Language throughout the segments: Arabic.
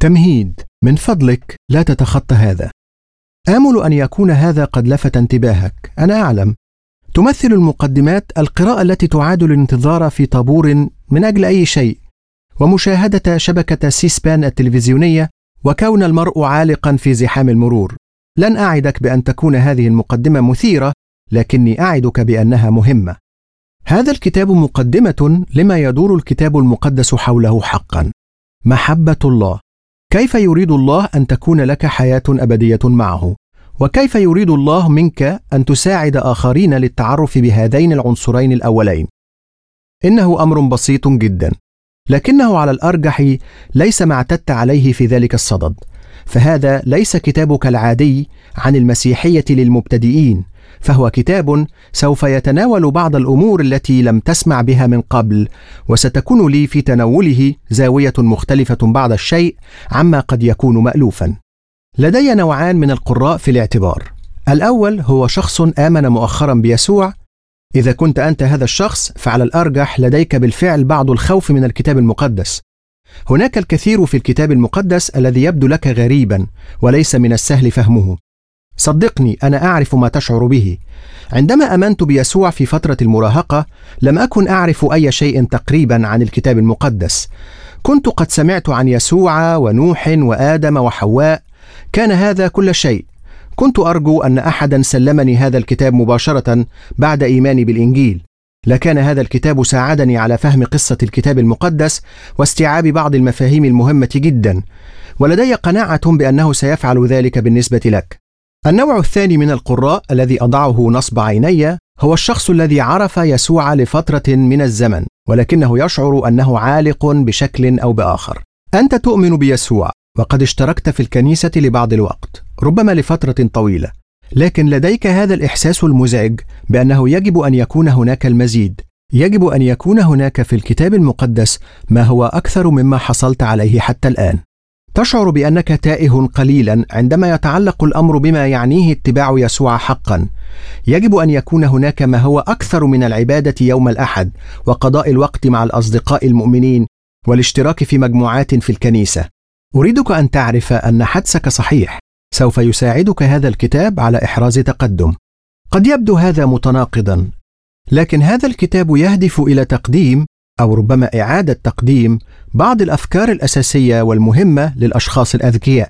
تمهيد: من فضلك لا تتخطى هذا. آمل أن يكون هذا قد لفت انتباهك. أنا أعلم. تمثل المقدمات القراءة التي تعادل الانتظار في طابور من أجل أي شيء، ومشاهدة شبكة سيسبان التلفزيونية، وكون المرء عالقا في زحام المرور. لن أعدك بأن تكون هذه المقدمة مثيرة، لكني أعدك بأنها مهمة. هذا الكتاب مقدمة لما يدور الكتاب المقدس حوله حقا: محبة الله. كيف يريد الله أن تكون لك حياة أبدية معه؟ وكيف يريد الله منك أن تساعد آخرين للتعرف بهذين العنصرين الأولين؟ إنه أمر بسيط جدا، لكنه على الأرجح ليس ما اعتدت عليه في ذلك الصدد. فهذا ليس كتابك العادي عن المسيحية للمبتدئين، فهو كتاب سوف يتناول بعض الأمور التي لم تسمع بها من قبل، وستكون لي في تناوله زاوية مختلفة بعض الشيء عما قد يكون مألوفا. لدي نوعان من القراء في الاعتبار. الأول هو شخص آمن مؤخرا بيسوع. إذا كنت أنت هذا الشخص، فعلى الأرجح لديك بالفعل بعض الخوف من الكتاب المقدس. هناك الكثير في الكتاب المقدس الذي يبدو لك غريبا وليس من السهل فهمه. صدقني، أنا أعرف ما تشعر به. عندما آمنت بيسوع في فترة المراهقة، لم أكن أعرف أي شيء تقريبا عن الكتاب المقدس. كنت قد سمعت عن يسوع ونوح وآدم وحواء، كان هذا كل شيء. كنت أرجو أن أحدا سلمني هذا الكتاب مباشرة بعد إيماني بالإنجيل. لكان هذا الكتاب ساعدني على فهم قصة الكتاب المقدس واستيعاب بعض المفاهيم المهمة جدا، ولدي قناعة بأنه سيفعل ذلك بالنسبة لك. النوع الثاني من القراء الذي أضعه نصب عيني هو الشخص الذي عرف يسوع لفترة من الزمن، ولكنه يشعر أنه عالق بشكل أو بآخر. أنت تؤمن بيسوع وقد اشتركت في الكنيسة لبعض الوقت، ربما لفترة طويلة، لكن لديك هذا الإحساس المزعج بأنه يجب أن يكون هناك المزيد. يجب أن يكون هناك في الكتاب المقدس ما هو أكثر مما حصلت عليه حتى الآن. تشعر بأنك تائه قليلا عندما يتعلق الأمر بما يعنيه اتباع يسوع حقا. يجب أن يكون هناك ما هو أكثر من العبادة يوم الأحد وقضاء الوقت مع الأصدقاء المؤمنين والاشتراك في مجموعات في الكنيسة. أريدك أن تعرف أن حدسك صحيح. سوف يساعدك هذا الكتاب على إحراز تقدم. قد يبدو هذا متناقضا، لكن هذا الكتاب يهدف إلى تقديم أو ربما إعادة تقديم بعض الأفكار الأساسية والمهمة للأشخاص الأذكياء.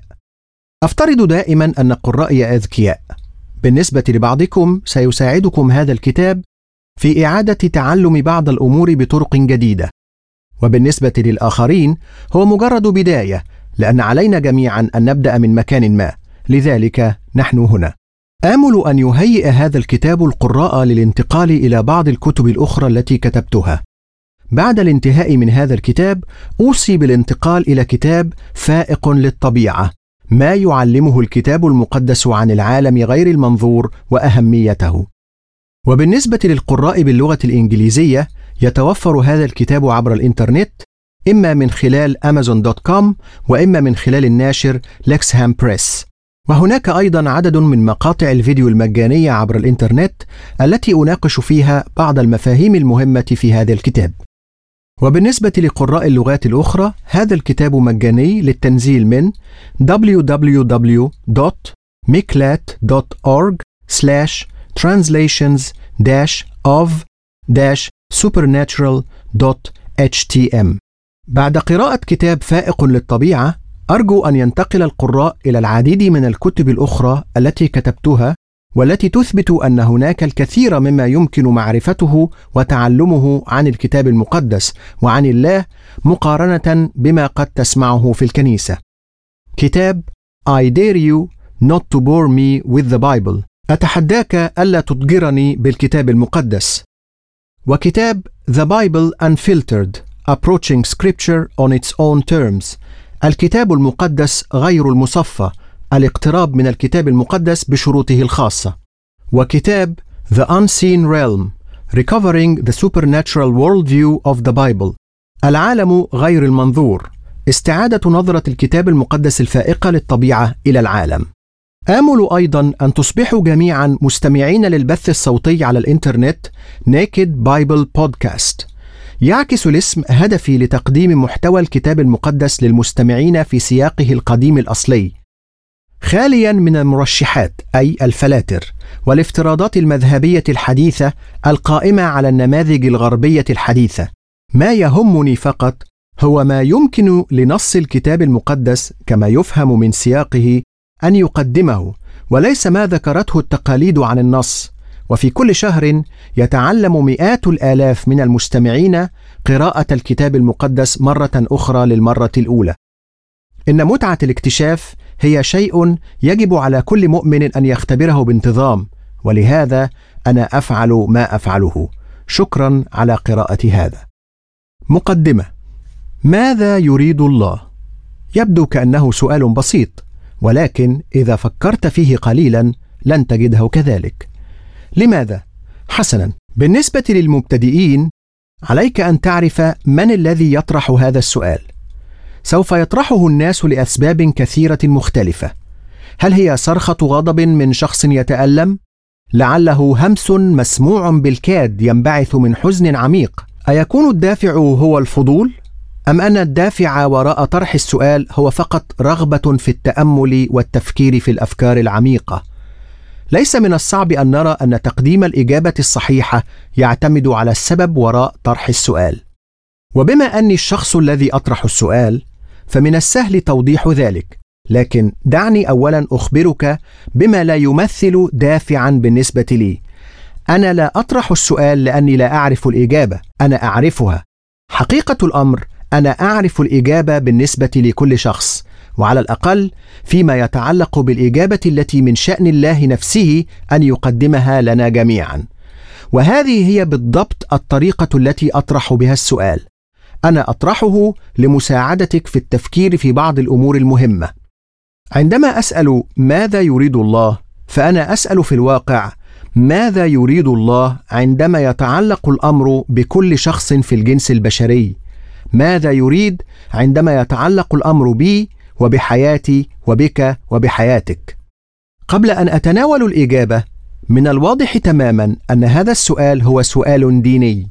أفترض دائما أن قرائي أذكياء. بالنسبة لبعضكم سيساعدكم هذا الكتاب في إعادة تعلم بعض الأمور بطرق جديدة، وبالنسبة للآخرين هو مجرد بداية، لأن علينا جميعا أن نبدأ من مكان ما، لذلك نحن هنا. آمل أن يهيئ هذا الكتاب القراء للانتقال إلى بعض الكتب الأخرى التي كتبتها. بعد الانتهاء من هذا الكتاب أوصي بالانتقال إلى كتاب فائق للطبيعة، ما يعلمه الكتاب المقدس عن العالم غير المنظور وأهميته. وبالنسبة للقراء باللغة الإنجليزية، يتوفر هذا الكتاب عبر الإنترنت، إما من خلال Amazon.com وإما من خلال الناشر لكسهام بريس. وهناك أيضا عدد من مقاطع الفيديو المجانية عبر الإنترنت التي أناقش فيها بعض المفاهيم المهمة في هذا الكتاب. وبالنسبة لقراء اللغات الأخرى، هذا الكتاب مجاني للتنزيل من www.miklat.org/translations-of-supernatural.htm. بعد قراءة كتاب فائق للطبيعة، أرجو أن ينتقل القراء إلى العديد من الكتب الأخرى التي كتبتها والتي تثبت أن هناك الكثير مما يمكن معرفته وتعلمه عن الكتاب المقدس وعن الله مقارنة بما قد تسمعه في الكنيسة. كتاب I dare you not to bore me with the Bible. أتحداك ألا تضجرني بالكتاب المقدس. وكتاب The Bible Unfiltered Approaching Scripture on its own terms. الكتاب المقدس غير المصفى، الاقتراب من الكتاب المقدس بشروطه الخاصة. وكتاب The Unseen Realm Recovering the Supernatural Worldview of the Bible. العالم غير المنظور، استعادة نظرة الكتاب المقدس الفائقة للطبيعة إلى العالم. آمل أيضا أن تصبحوا جميعا مستمعين للبث الصوتي على الإنترنت Naked Bible Podcast. يعكس الاسم هدفي لتقديم محتوى الكتاب المقدس للمستمعين في سياقه القديم الأصلي، خاليا من المرشحات أي الفلاتر والافتراضات المذهبية الحديثة القائمة على النماذج الغربية الحديثة. ما يهمني فقط هو ما يمكن لنص الكتاب المقدس كما يفهم من سياقه أن يقدمه، وليس ما ذكرته التقاليد عن النص. وفي كل شهر يتعلم مئات الآلاف من المستمعين قراءة الكتاب المقدس مرة أخرى للمرة الأولى. إن متعة الاكتشاف هي شيء يجب على كل مؤمن أن يختبره بانتظام، ولهذا أنا أفعل ما أفعله. شكرا على قراءة هذا. مقدمة. ماذا يريد الله؟ يبدو كأنه سؤال بسيط، ولكن إذا فكرت فيه قليلا لن تجده كذلك. لماذا؟ حسنا، بالنسبة للمبتدئين عليك أن تعرف من الذي يطرح هذا السؤال. سوف يطرحه الناس لأسباب كثيرة مختلفة. هل هي صرخة غضب من شخص يتألم؟ لعله همس مسموع بالكاد ينبعث من حزن عميق. أيكون الدافع هو الفضول؟ أم أن الدافع وراء طرح السؤال هو فقط رغبة في التأمل والتفكير في الأفكار العميقة؟ ليس من الصعب أن نرى أن تقديم الإجابة الصحيحة يعتمد على السبب وراء طرح السؤال. وبما أني الشخص الذي أطرح السؤال فمن السهل توضيح ذلك، لكن دعني أولا أخبرك بما لا يمثل دافعا بالنسبة لي. أنا لا أطرح السؤال لأني لا أعرف الإجابة، أنا أعرفها. حقيقة الأمر أنا أعرف الإجابة بالنسبة لكل شخص، وعلى الأقل فيما يتعلق بالإجابة التي من شأن الله نفسه أن يقدمها لنا جميعا. وهذه هي بالضبط الطريقة التي أطرح بها السؤال. أنا أطرحه لمساعدتك في التفكير في بعض الأمور المهمة. عندما أسأل ماذا يريد الله، فأنا أسأل في الواقع ماذا يريد الله عندما يتعلق الأمر بكل شخص في الجنس البشري. ماذا يريد عندما يتعلق الأمر بي وبحياتي وبك وبحياتك؟ قبل أن أتناول الإجابة، من الواضح تماما أن هذا السؤال هو سؤال ديني.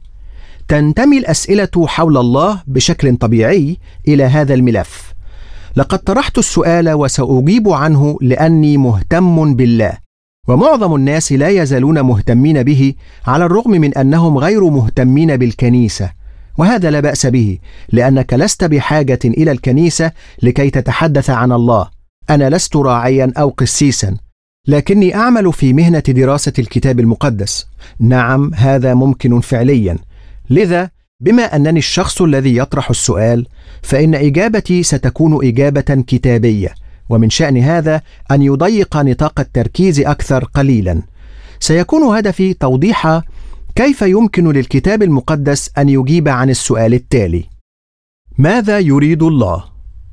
تنتمي الأسئلة حول الله بشكل طبيعي إلى هذا الملف. لقد طرحت السؤال وسأجيب عنه لأني مهتم بالله، ومعظم الناس لا يزالون مهتمين به على الرغم من أنهم غير مهتمين بالكنيسة، وهذا لا بأس به، لأنك لست بحاجة إلى الكنيسة لكي تتحدث عن الله. أنا لست راعيا أو قسيسا، لكني أعمل في مهنة دراسة الكتاب المقدس. نعم، هذا ممكن فعليا. لذا بما أنني الشخص الذي يطرح السؤال، فإن إجابتي ستكون إجابة كتابية، ومن شأن هذا أن يضيق نطاق التركيز أكثر قليلا. سيكون هدفي توضيح كيف يمكن للكتاب المقدس أن يجيب عن السؤال التالي: ماذا يريد الله؟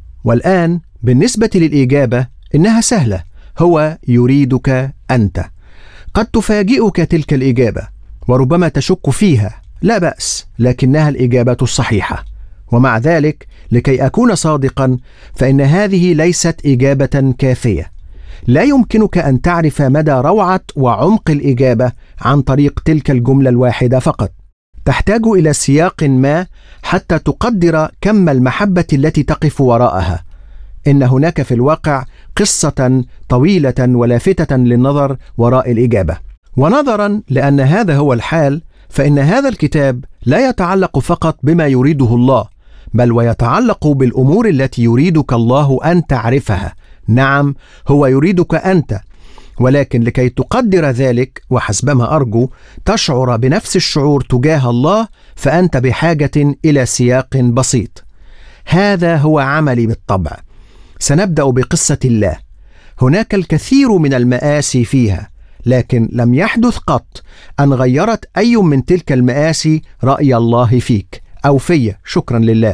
والآن بالنسبة للإجابة إنها سهلة، هو يريدك أنت. قد تفاجئك تلك الإجابة وربما تشك فيها، لا بأس، لكنها الإجابة الصحيحة. ومع ذلك لكي أكون صادقا فإن هذه ليست إجابة كافية. لا يمكنك أن تعرف مدى روعة وعمق الإجابة عن طريق تلك الجملة الواحدة فقط. تحتاج إلى سياق ما حتى تقدر كم المحبة التي تقف وراءها. إن هناك في الواقع قصة طويلة ولافتة للنظر وراء الإجابة. ونظرا لأن هذا هو الحال، فإن هذا الكتاب لا يتعلق فقط بما يريده الله، بل ويتعلق بالأمور التي يريدك الله أن تعرفها. نعم، هو يريدك أنت، ولكن لكي تقدر ذلك وحسبما أرجو تشعر بنفس الشعور تجاه الله، فأنت بحاجة إلى سياق بسيط. هذا هو عملي بالطبع. سنبدأ بقصة الله. هناك الكثير من المآسي فيها، لكن لم يحدث قط أن غيرت أي من تلك المآسي رأي الله فيك أو في. شكرا لله.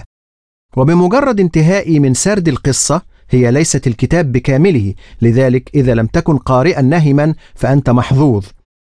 وبمجرد انتهائي من سرد القصة، هي ليست الكتاب بكامله، لذلك إذا لم تكن قارئا نهما فأنت محظوظ.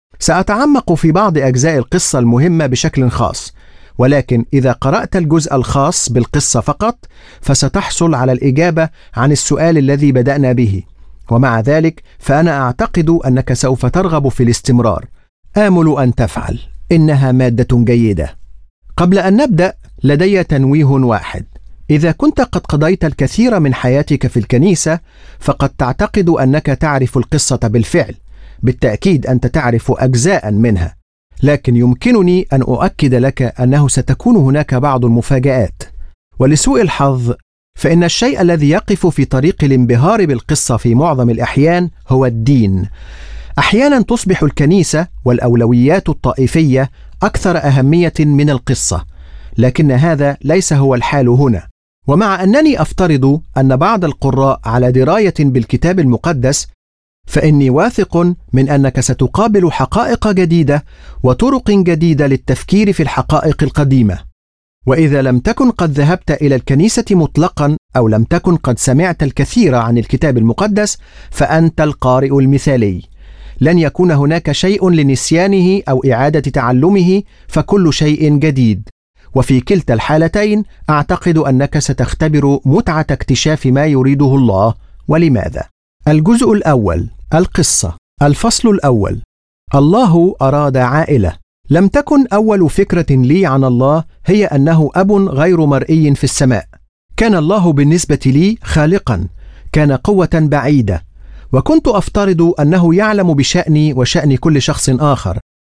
سأتعمق في بعض أجزاء القصة المهمة بشكل خاص، ولكن إذا قرأت الجزء الخاص بالقصة فقط فستحصل على الإجابة عن السؤال الذي بدأنا به. ومع ذلك فأنا أعتقد أنك سوف ترغب في الاستمرار. آمل أن تفعل. إنها مادة جيدة. قبل أن نبدأ لدي تنويه واحد. إذا كنت قد قضيت الكثير من حياتك في الكنيسة فقد تعتقد أنك تعرف القصة بالفعل. بالتأكيد أنت تعرف أجزاء منها، لكن يمكنني أن أؤكد لك أنه ستكون هناك بعض المفاجآت. ولسوء الحظ فإن الشيء الذي يقف في طريق الانبهار بالقصة في معظم الأحيان هو الدين. أحيانا تصبح الكنيسة والأولويات الطائفية أكثر أهمية من القصة، لكن هذا ليس هو الحال هنا. ومع أنني أفترض أن بعض القراء على دراية بالكتاب المقدس، فإني واثق من أنك ستقابل حقائق جديدة وطرق جديدة للتفكير في الحقائق القديمة. وإذا لم تكن قد ذهبت إلى الكنيسة مطلقا أو لم تكن قد سمعت الكثير عن الكتاب المقدس فأنت القارئ المثالي. لن يكون هناك شيء لنسيانه أو إعادة تعلمه، فكل شيء جديد. وفي كلتا الحالتين أعتقد أنك ستختبر متعة اكتشاف ما يريده الله ولماذا. الجزء الأول، القصة. الفصل الأول: الله أراد عائلة. لم تكن أول فكرة لي عن الله هي أنه أب غير مرئي في السماء. كان الله بالنسبة لي خالقا، كان قوة بعيدة، وكنت أفترض أنه يعلم بشأني وشأن كل شخص آخر.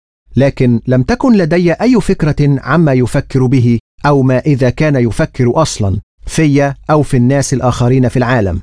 لكن لم تكن لدي أي فكرة عما يفكر به أو ما إذا كان يفكر أصلا في أو في الناس الآخرين في العالم.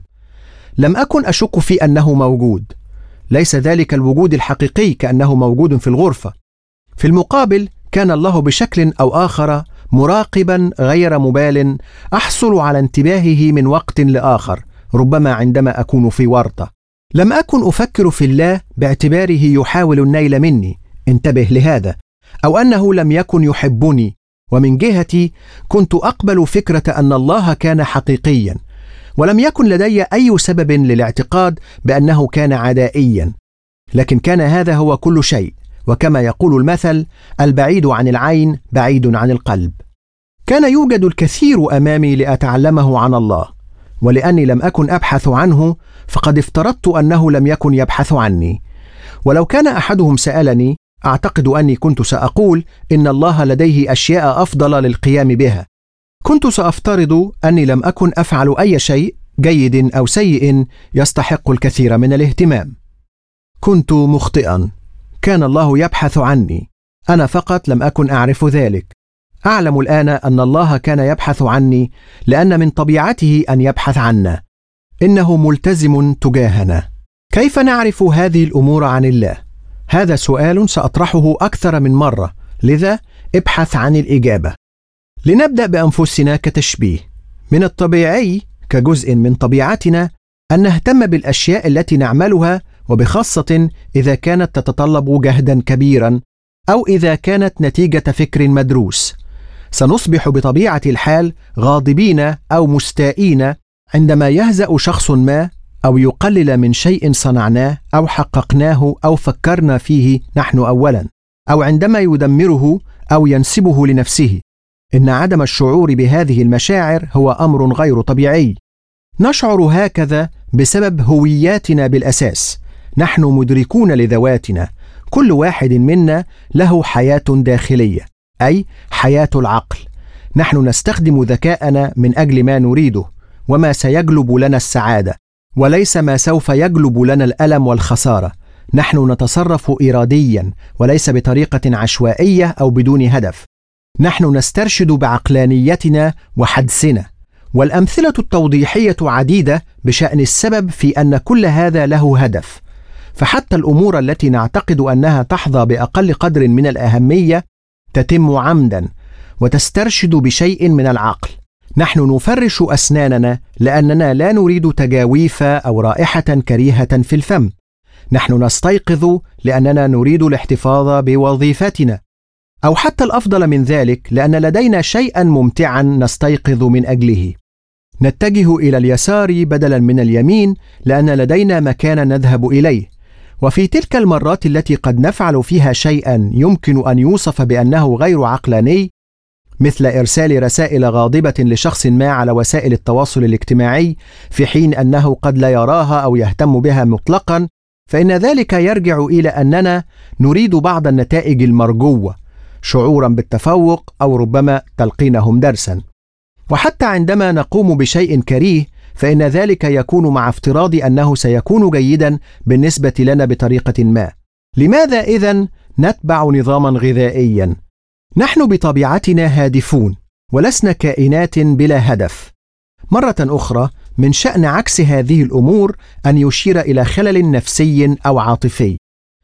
لم أكن أشك في أنه موجود. ليس ذلك الوجود الحقيقي كأنه موجود في الغرفة. في المقابل كان الله بشكل أو آخر مراقبا غير مبال، أحصل على انتباهه من وقت لآخر، ربما عندما أكون في ورطة. لم أكن أفكر في الله باعتباره يحاول النيل مني، انتبه لهذا، أو أنه لم يكن يحبني. ومن جهتي كنت أقبل فكرة أن الله كان حقيقيا، ولم يكن لدي أي سبب للاعتقاد بأنه كان عدائيا. لكن كان هذا هو كل شيء، وكما يقول المثل: البعيد عن العين بعيد عن القلب. كان يوجد الكثير أمامي لأتعلمه عن الله، ولأني لم أكن أبحث عنه فقد افترضت أنه لم يكن يبحث عني. ولو كان أحدهم سألني أعتقد أني كنت سأقول إن الله لديه أشياء أفضل للقيام بها. كنت سأفترض أني لم أكن أفعل أي شيء جيد أو سيء يستحق الكثير من الاهتمام. كنت مخطئا. كان الله يبحث عني، أنا فقط لم أكن أعرف ذلك. أعلم الآن أن الله كان يبحث عني لأن من طبيعته أن يبحث عنا. إنه ملتزم تجاهنا. كيف نعرف هذه الأمور عن الله؟ هذا سؤال سأطرحه أكثر من مرة، لذا ابحث عن الإجابة. لنبدأ بأنفسنا كتشبيه. من الطبيعي كجزء من طبيعتنا أن نهتم بالأشياء التي نعملها، وبخاصة إذا كانت تتطلب جهدا كبيرا أو إذا كانت نتيجة فكر مدروس. سنصبح بطبيعة الحال غاضبين أو مستائين عندما يهزأ شخص ما أو يقلل من شيء صنعناه أو حققناه أو فكرنا فيه نحن أولا، أو عندما يدمره أو ينسبه لنفسه. إن عدم الشعور بهذه المشاعر هو أمر غير طبيعي. نشعر هكذا بسبب هوياتنا بالأساس. نحن مدركون لذواتنا. كل واحد منا له حياة داخلية، أي حياة العقل. نحن نستخدم ذكاءنا من أجل ما نريده وما سيجلب لنا السعادة، وليس ما سوف يجلب لنا الألم والخسارة. نحن نتصرف إراديا وليس بطريقة عشوائية أو بدون هدف. نحن نسترشد بعقلانيتنا وحدسنا، والأمثلة التوضيحية عديدة بشأن السبب في أن كل هذا له هدف. فحتى الأمور التي نعتقد أنها تحظى بأقل قدر من الأهمية تتم عمدا وتسترشد بشيء من العقل. نحن نفرش أسناننا لأننا لا نريد تجاويف أو رائحة كريهة في الفم. نحن نستيقظ لأننا نريد الاحتفاظ بوظيفتنا، أو حتى الأفضل من ذلك لأن لدينا شيئا ممتعا نستيقظ من أجله. نتجه إلى اليسار بدلا من اليمين لأن لدينا مكان نذهب إليه. وفي تلك المرات التي قد نفعل فيها شيئا يمكن أن يوصف بأنه غير عقلاني، مثل إرسال رسائل غاضبة لشخص ما على وسائل التواصل الاجتماعي في حين أنه قد لا يراها أو يهتم بها مطلقا، فإن ذلك يرجع إلى أننا نريد بعض النتائج المرجوة. شعورا بالتفوق أو ربما تلقينهم درسا. وحتى عندما نقوم بشيء كريه فإن ذلك يكون مع افتراض أنه سيكون جيدا بالنسبة لنا بطريقة ما. لماذا إذن نتبع نظاما غذائيا؟ نحن بطبيعتنا هادفون ولسنا كائنات بلا هدف. مرة أخرى من شأن عكس هذه الأمور أن يشير إلى خلل نفسي أو عاطفي.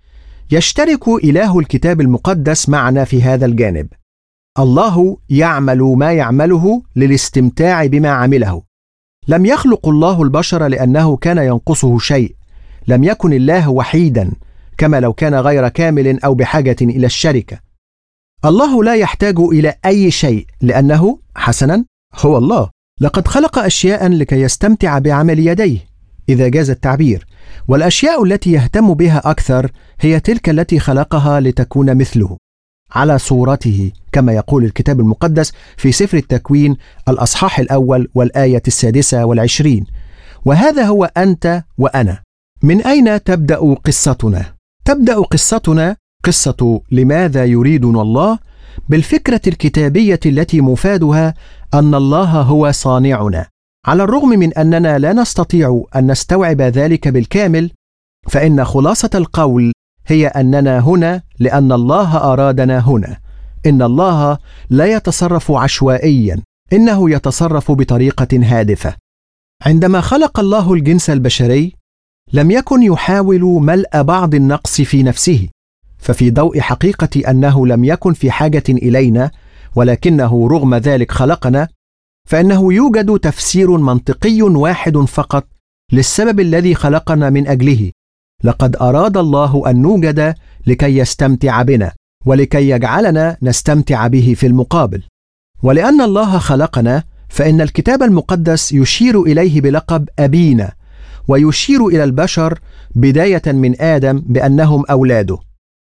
يشترك إله الكتاب المقدس معنا في هذا الجانب. الله يعمل ما يعمله للاستمتاع بما عمله. لم يخلق الله البشر لأنه كان ينقصه شيء. لم يكن الله وحيدا كما لو كان غير كامل أو بحاجة إلى الشركة. الله لا يحتاج إلى أي شيء لأنه حسنا هو الله. لقد خلق أشياء لكي يستمتع بعمل يديه إذا جاز التعبير، والأشياء التي يهتم بها أكثر هي تلك التي خلقها لتكون مثله على صورته كما يقول الكتاب المقدس في سفر التكوين الأصحاح 1 والآية 26. وهذا هو أنت وأنا. من أين تبدأ قصتنا؟ تبدأ قصتنا قصة لماذا يريدنا الله بالفكرة الكتابية التي مفادها أن الله هو صانعنا. على الرغم من أننا لا نستطيع أن نستوعب ذلك بالكامل، فإن خلاصة القول هي أننا هنا لأن الله أرادنا هنا. إن الله لا يتصرف عشوائيا، إنه يتصرف بطريقة هادفة. عندما خلق الله الجنس البشري لم يكن يحاول ملء بعض النقص في نفسه، ففي ضوء حقيقة أنه لم يكن في حاجة إلينا ولكنه رغم ذلك خلقنا، فإنه يوجد تفسير منطقي واحد فقط للسبب الذي خلقنا من أجله. لقد أراد الله أن نوجد لكي يستمتع بنا ولكي يجعلنا نستمتع به في المقابل. ولأن الله خلقنا فإن الكتاب المقدس يشير إليه بلقب أبينا، ويشير إلى البشر بداية من آدم بأنهم أولاده.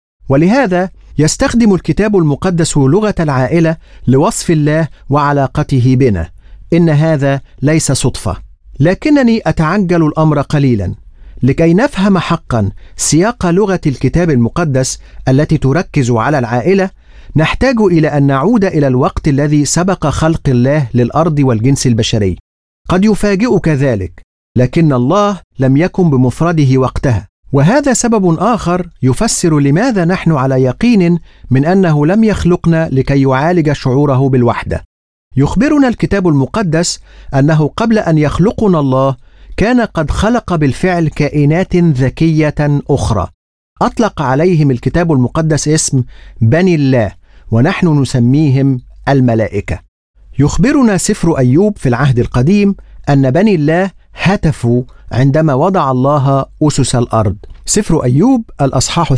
ولهذا يستخدم الكتاب المقدس لغة العائلة لوصف الله وعلاقته بنا. إن هذا ليس صدفة، لكنني أتعجل الأمر قليلا لكي نفهم حقا سياق لغة الكتاب المقدس التي تركز على العائلة. نحتاج إلى أن نعود إلى الوقت الذي سبق خلق الله للأرض والجنس البشري. قد يفاجئك ذلك، لكن الله لم يكن بمفرده وقتها، وهذا سبب آخر يفسر لماذا نحن على يقين من أنه لم يخلقنا لكي يعالج شعوره بالوحدة. يخبرنا الكتاب المقدس أنه قبل أن يخلقنا الله كان قد خلق بالفعل كائنات ذكية أخرى أطلق عليهم الكتاب المقدس اسم بني الله، ونحن نسميهم الملائكة. يخبرنا سفر أيوب في العهد القديم أن بني الله هتفوا عندما وضع الله أسس الأرض. سفر أيوب الأصحاح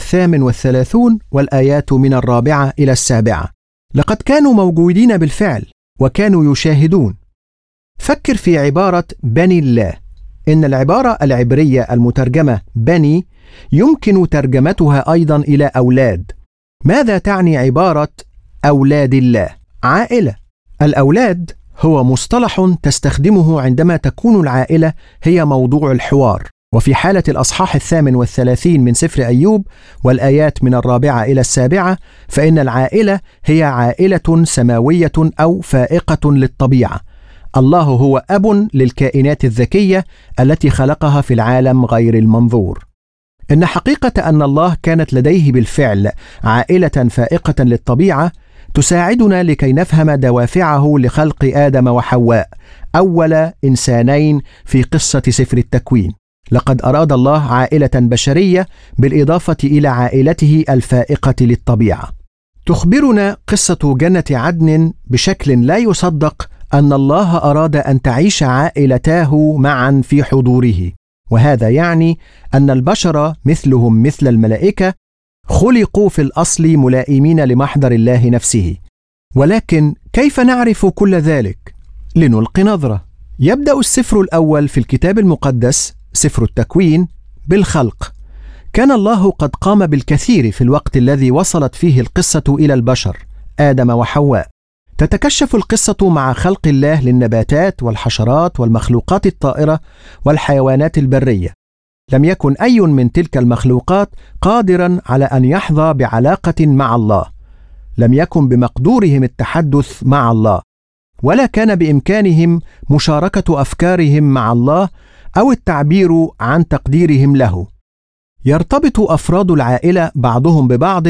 38 والآيات من 4 إلى 7. لقد كانوا موجودين بالفعل وكانوا يشاهدون. فكر في عبارة بني الله. إن العبارة العبرية المترجمة بني يمكن ترجمتها أيضا إلى أولاد. ماذا تعني عبارة أولاد الله؟ عائلة. الأولاد هو مصطلح تستخدمه عندما تكون العائلة هي موضوع الحوار. وفي حالة الأصحاح 38 من سفر أيوب والآيات من 4 إلى 7 فإن العائلة هي عائلة سماوية أو فائقة للطبيعة. الله هو أب للكائنات الذكية التي خلقها في العالم غير المنظور. إن حقيقة أن الله كانت لديه بالفعل عائلة فائقة للطبيعة تساعدنا لكي نفهم دوافعه لخلق آدم وحواء أول إنسانين في قصة سفر التكوين. لقد أراد الله عائلة بشرية بالإضافة إلى عائلته الفائقة للطبيعة. تخبرنا قصة جنة عدن بشكل لا يصدق أن الله أراد أن تعيش عائلتاه معا في حضوره، وهذا يعني أن البشر مثلهم مثل الملائكة خلقوا في الأصل ملائمين لمحضر الله نفسه. ولكن كيف نعرف كل ذلك؟ لنلقي نظرة. يبدأ السفر الأول في الكتاب المقدس سفر التكوين بالخلق. كان الله قد قام بالكثير في الوقت الذي وصلت فيه القصة إلى البشر آدم وحواء. تتكشف القصة مع خلق الله للنباتات والحشرات والمخلوقات الطائرة والحيوانات البرية. لم يكن أي من تلك المخلوقات قادرا على أن يحظى بعلاقة مع الله. لم يكن بمقدورهم التحدث مع الله، ولا كان بإمكانهم مشاركة أفكارهم مع الله أو التعبير عن تقديرهم له. يرتبط أفراد العائلة بعضهم ببعض،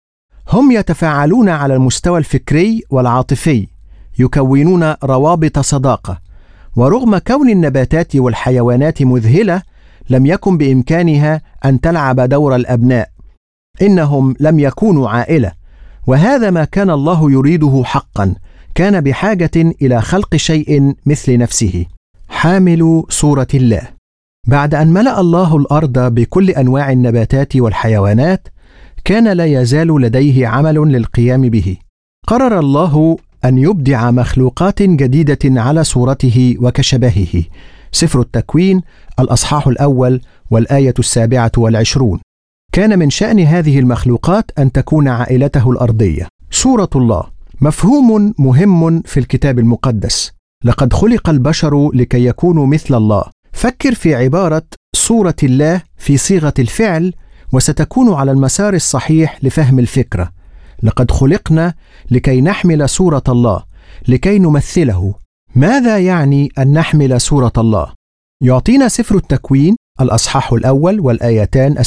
هم يتفاعلون على المستوى الفكري والعاطفي، يكونون روابط صداقة، ورغم كون النباتات والحيوانات مذهلة لم يكن بإمكانها أن تلعب دور الأبناء، إنهم لم يكونوا عائلة، وهذا ما كان الله يريده حقا. كان بحاجة إلى خلق شيء مثل نفسه، حامل صورة الله. بعد أن ملأ الله الأرض بكل أنواع النباتات والحيوانات، كان لا يزال لديه عمل للقيام به. قرر الله أن يبدع مخلوقات جديدة على صورته وكشبهه. سفر التكوين الأصحاح 1 والآية 27. كان من شأن هذه المخلوقات أن تكون عائلته الأرضية. صورة الله مفهوم مهم في الكتاب المقدس. لقد خلق البشر لكي يكونوا مثل الله. فكر في عبارة صورة الله في صيغة الفعل وستكون على المسار الصحيح لفهم الفكرة. لقد خلقنا لكي نحمل صورة الله، لكي نمثله. ماذا يعني أن نحمل صورة الله؟ يعطينا سفر التكوين الأصحاح 1 والآيتان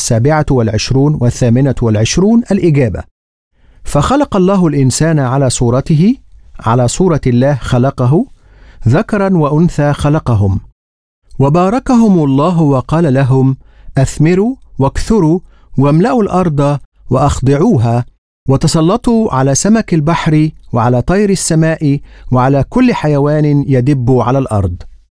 27 و28 الإجابة: فخلق الله الإنسان على صورته، على صورة الله خلقه، ذكرا وأنثى خلقهم، وباركهم الله وقال لهم: أثمروا واكثروا واملأوا الأرض وأخضعوها، وتسلطوا على سمك البحر وعلى طير السماء وعلى كل حيوان يدب على الأرض.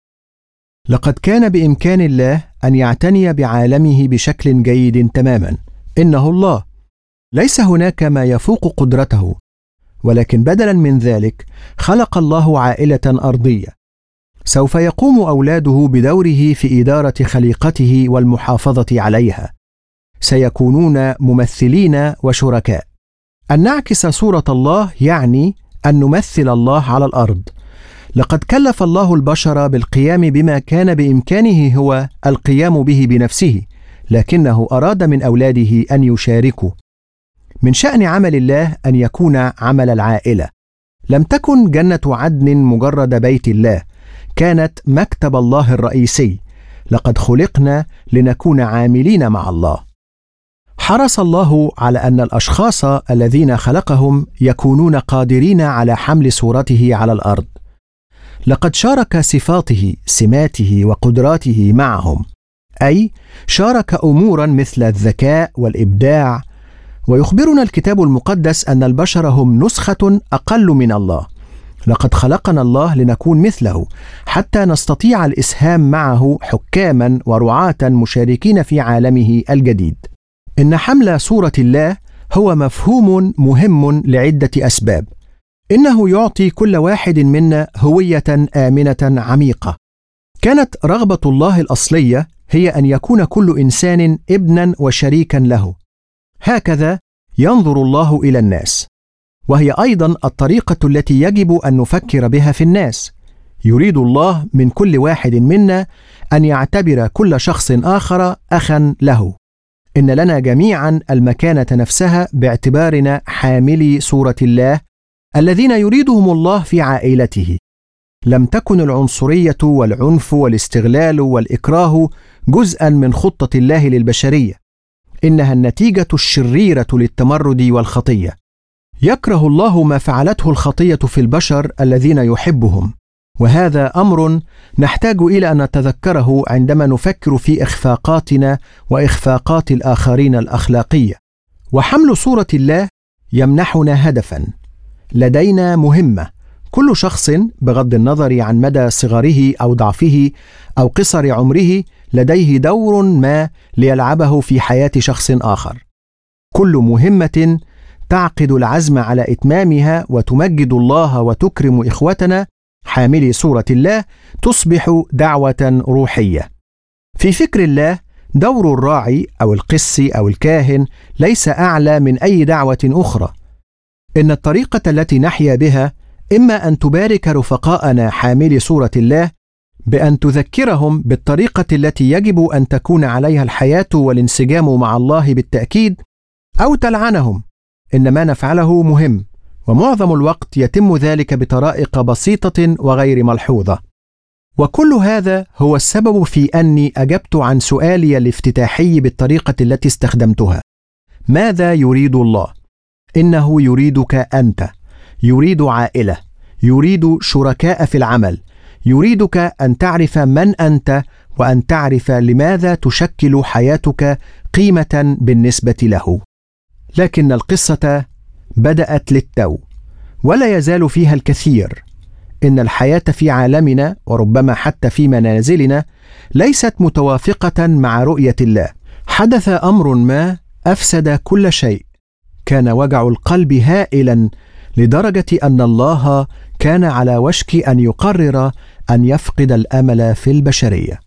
لقد كان بإمكان الله أن يعتني بعالمه بشكل جيد تماما. إنه الله، ليس هناك ما يفوق قدرته، ولكن بدلا من ذلك خلق الله عائلة أرضية. سوف يقوم أولاده بدوره في إدارة خليقته والمحافظة عليها. سيكونون ممثلين وشركاء. أن نعكس صورة الله يعني أن نمثل الله على الأرض. لقد كلف الله البشر بالقيام بما كان بإمكانه هو القيام به بنفسه، لكنه أراد من أولاده أن يشاركوا. من شأن عمل الله أن يكون عمل العائلة. لم تكن جنة عدن مجرد بيت الله، كانت مكتب الله الرئيسي. لقد خلقنا لنكون عاملين مع الله. حرص الله على أن الأشخاص الذين خلقهم يكونون قادرين على حمل صورته على الأرض. لقد شارك صفاته، سماته وقدراته معهم، أي شارك أمورا مثل الذكاء والإبداع. ويخبرنا الكتاب المقدس أن البشر هم نسخة أقل من الله. لقد خلقنا الله لنكون مثله، حتى نستطيع الإسهام معه حكاما ورعاة مشاركين في عالمه الجديد. إن حمل صورة الله هو مفهوم مهم لعدة أسباب. إنه يعطي كل واحد منا هوية آمنة عميقة. كانت رغبة الله الأصلية هي أن يكون كل إنسان ابنا وشريكا له. هكذا ينظر الله إلى الناس، وهي أيضا الطريقة التي يجب أن نفكر بها في الناس. يريد الله من كل واحد منا أن يعتبر كل شخص آخر أخا له. إن لنا جميعا المكانة نفسها باعتبارنا حاملي صورة الله الذين يريدهم الله في عائلته. لم تكن العنصرية والعنف والاستغلال والإكراه جزءا من خطة الله للبشرية. إنها النتيجة الشريرة للتمرد والخطية. يكره الله ما فعلته الخطية في البشر الذين يحبهم، وهذا أمر نحتاج إلى أن نتذكره عندما نفكر في إخفاقاتنا وإخفاقات الآخرين الأخلاقية. وحمل صورة الله يمنحنا هدفا. لدينا مهمة. كل شخص بغض النظر عن مدى صغره أو ضعفه أو قصر عمره لديه دور ما ليلعبه في حياة شخص آخر. كل مهمة تعقد العزم على إتمامها وتمجد الله وتكرم إخوتنا حاملي صورة الله تصبح دعوة روحية. في فكر الله دور الراعي أو القس أو الكاهن ليس أعلى من أي دعوة أخرى. إن الطريقة التي نحيا بها إما أن تبارك رفقاءنا حاملي صورة الله بأن تذكرهم بالطريقة التي يجب أن تكون عليها الحياة والانسجام مع الله بالتأكيد، أو تلعنهم. إن ما نفعله مهم، ومعظم الوقت يتم ذلك بطرائق بسيطة وغير ملحوظة. وكل هذا هو السبب في أني أجبت عن سؤالي الافتتاحي بالطريقة التي استخدمتها: ماذا يريد الله؟ إنه يريدك أنت، يريد عائلة، يريد شركاء في العمل، يريدك أن تعرف من أنت وأن تعرف لماذا تشكل حياتك قيمة بالنسبة له. لكن القصة بدأت للتو، ولا يزال فيها الكثير. إن الحياة في عالمنا وربما حتى في منازلنا ليست متوافقة مع رؤية الله. حدث أمر ما أفسد كل شيء. كان وجع القلب هائلا لدرجة أن الله كان على وشك أن يقرر أن يفقد الأمل في البشرية.